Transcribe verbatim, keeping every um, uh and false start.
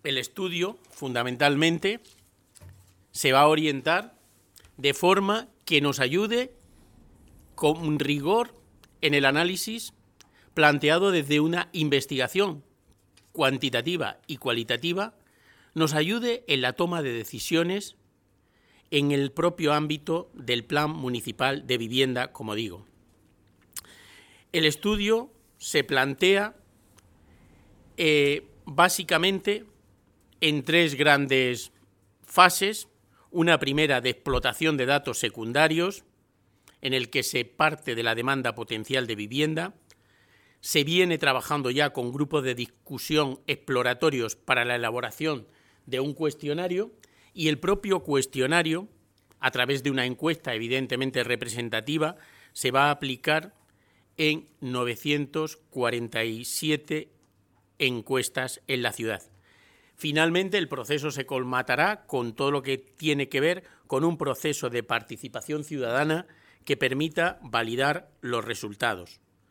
el estudio, fundamentalmente, se va a orientar de forma que nos ayude con rigor en el análisis planteado desde una investigación cuantitativa y cualitativa, nos ayude en la toma de decisiones en el propio ámbito del Plan Municipal de Vivienda, como digo. El estudio se plantea eh, básicamente en tres grandes fases. Una primera de explotación de datos secundarios, en el que se parte de la demanda potencial de vivienda. Se viene trabajando ya con grupos de discusión exploratorios para la elaboración de un cuestionario, y el propio cuestionario, a través de una encuesta evidentemente representativa, se va a aplicar en novecientas cuarenta y siete encuestas en la ciudad. Finalmente, el proceso se colmatará con todo lo que tiene que ver con un proceso de participación ciudadana que permita validar los resultados.